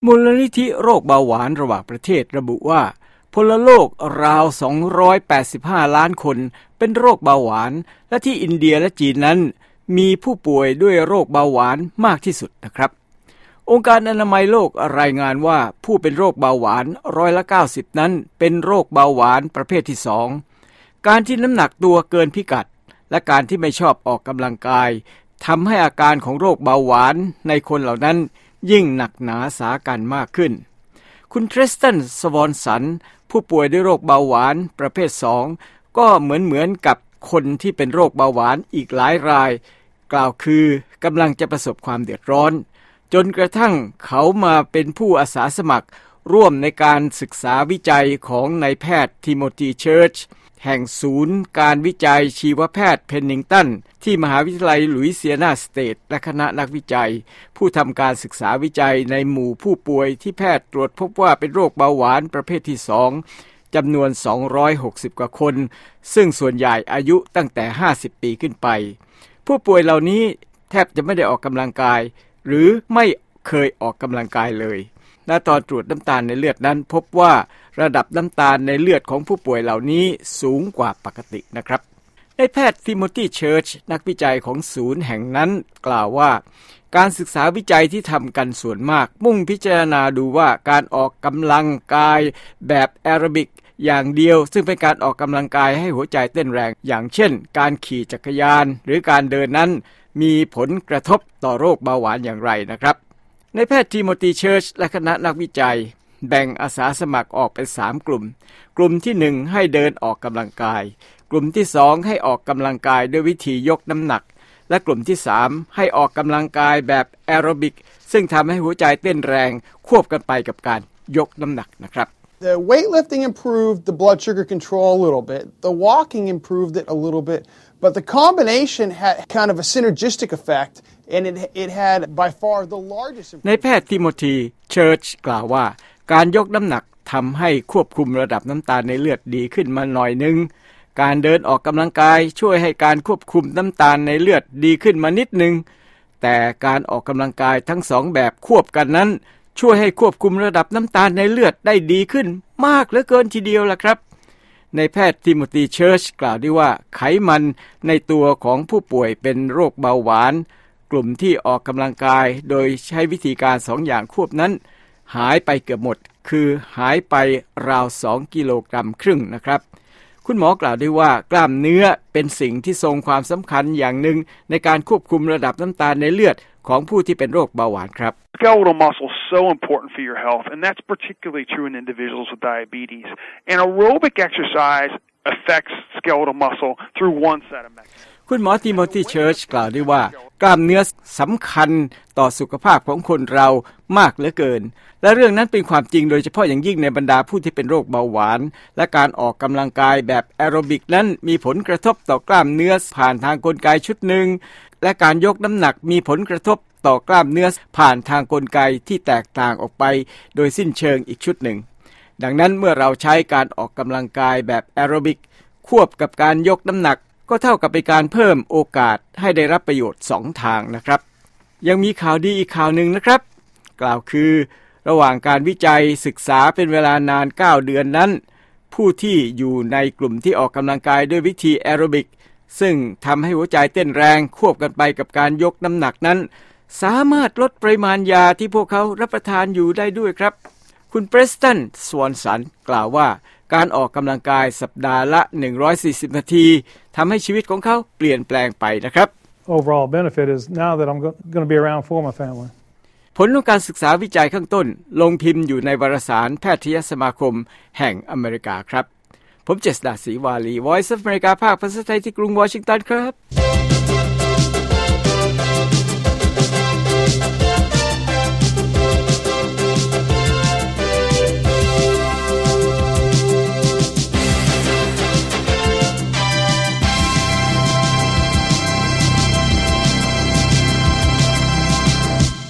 มูลนิธิโรคเบาหวานระหว่างประเทศระบุว่าพลโลกราว285ล้านคนเป็นโรคเบาหวานและที่อินเดียและจีนนั้นมีผู้ป่วยด้วยโรคเบาหวานมากที่สุดนะครับองค์การอนามัยโลกรายงานว่าผู้เป็นโรคเบาหวาน90%นั้นเป็นโรคเบาหวานประเภทที่2การที่น้ำหนักตัวเกินพิกัดและการที่ไม่ชอบออกกำลังกายทำให้อาการของโรคเบาหวานในคนเหล่านั้นยิ่งหนักหนาสาหัสมากขึ้นคุณทริสตันสวอนสันผู้ป่วยด้วยโรคเบาหวานประเภท2ก็เหมือนกับคนที่เป็นโรคเบาหวานอีกหลายรายกล่าวคือกำลังจะประสบความเดือดร้อนจนกระทั่งเขามาเป็นผู้อาสาสมัครร่วมในการศึกษาวิจัยของนายแพทย์ทิโมธีเชิร์ชแห่งศูนย์การวิจัยชีวแพทย์เพนนิงตันที่มหาวิทยาลัยหลุยเซียนาสเตทและคณะนักวิจัยผู้ทำการศึกษาวิจัยในหมู่ผู้ป่วยที่แพทย์ตรวจพบว่าเป็นโรคเบาหวานประเภทที่2จำนวน260กว่าคนซึ่งส่วนใหญ่อายุตั้งแต่50ปีขึ้นไปผู้ป่วยเหล่านี้แทบจะไม่ได้ออกกำลังกายหรือไม่เคยออกกำลังกายเลยและตอนตรวจน้ำตาลในเลือดนั้นพบว่าระดับน้ำตาลในเลือดของผู้ป่วยเหล่านี้สูงกว่าปกตินะครับนายแพทย์ทิโมธีเชิร์ชนักวิจัยของศูนย์แห่งนั้นกล่าวว่าการศึกษาวิจัยที่ทำกันส่วนมากมุ่งพิจารณาดูว่าการออกกำลังกายแบบแอโรบิกอย่างเดียวซึ่งเป็นการออกกำลังกายให้หัวใจเต้นแรงอย่างเช่นการขี่จักรยานหรือการเดินนั้นมีผลกระทบต่อโรคเบาหวานอย่างไรนะครับนายแพทย์ทิโมธีเชิร์ชและคณะนักวิจัยแบ่งอาสาสมัครออกเป็น3กลุ่มกลุ่มที่1ให้เดินออกกำลังกายกลุ่มที่2ให้ออกกำลังกายด้วยวิธียกน้ำหนักและกลุ่มที่3ให้ออกกำลังกายแบบแอโรบิกซึ่งทำให้หัวใจเต้นแรงควบกันไปกับการยกน้ำหนักนะครับ The weightlifting improved the blood sugar control a little bit. The walking improved it a little bit. But the combination had kind of a synergistic effect, and it had by far the largest improvement. ในแพทย์ทิโมธีเชิร์ชกล่าวว่าการยกน้ำหนักทำให้ควบคุมระดับน้ำตาลในเลือดดีขึ้นมาหน่อยนึงการเดินออกกำลังกายช่วยให้การควบคุมน้ำตาลในเลือดดีขึ้นมานิดนึงแต่การออกกำลังกายทั้ง2แบบควบกันนั้นช่วยให้ควบคุมระดับน้ำตาลในเลือดได้ดีขึ้นมากเหลือเกินทีเดียวล่ะครับในแพทย์ทิโมธีเชิร์ชกล่าวด้วยว่าไขมันในตัวของผู้ป่วยเป็นโรคเบาหวานกลุ่มที่ออกกำลังกายโดยใช้วิธีการ2อย่างควบนั้นหายไปเกือบหมดคือหายไปราว2.5 กิโลกรัมนะครับคุณหมอกล่าวด้วยว่ากล้ามเนื้อเป็นสิ่งที่ทรงความสำคัญอย่างหนึ่งในการควบคุมระดับน้ำตาลในเลือดของผู้ที่เป็นโรคเบาหวานครับ Skeletal muscle is so important for your health, and that's particularly true in individuals with diabetes. And aerobic exercise affects skeletal muscle through one set of mechanisms. คุณหมอทิโมธีเชิร์ชกล่าวด้วยว่ากล้ามเนื้อสำคัญต่อสุขภาพของคนเรามากเหลือเกินและเรื่องนั้นเป็นความจริงโดยเฉพาะอย่างยิ่งในบรรดาผู้ที่เป็นโรคเบาหวานและการออกกำลังกายแบบแอโรบิกนั้นมีผลกระทบต่อกล้ามเนื้อผ่านทางกลไกชุดหนึ่งและการยกน้ำหนักมีผลกระทบต่อกล้ามเนื้อผ่านทางกลไกที่แตกต่างออกไปโดยสิ้นเชิงอีกชุดหนึ่งดังนั้นเมื่อเราใช้การออกกำลังกายแบบแอโรบิกควบกับการยกน้ำหนักก็เท่ากับเป็นการเพิ่มโอกาสให้ได้รับประโยชน์2ทางนะครับยังมีข่าวดีอีกข่าวหนึ่งนะครับกล่าวคือระหว่างการวิจัยศึกษาเป็นเวลานาน9เดือนนั้นผู้ที่อยู่ในกลุ่มที่ออกกำลังกายด้วยวิธีแอโรบิกซึ่งทำให้หัวใจเต้นแรงควบกันไปกับการยกน้ำหนักนั้นสามารถลดปริมาณยาที่พวกเขารับประทานอยู่ได้ด้วยครับคุณเพรสตันสวอนสันกล่าวว่าการออกกำลังกายสัปดาห์ละ140นาทีทำให้ชีวิตของเขาเปลี่ยนแปลงไปนะครับ Overall benefit is now that I'm going to be around for my family. ผลของการศึกษาวิจัยข้างต้นลงพิมพ์อยู่ในวารสารแพทยสมาคมแห่งอเมริกาครับผมเจษฎาศรีวาลี Voice of America ภาคภาษาไทยที่กรุงวอชิงตันครับ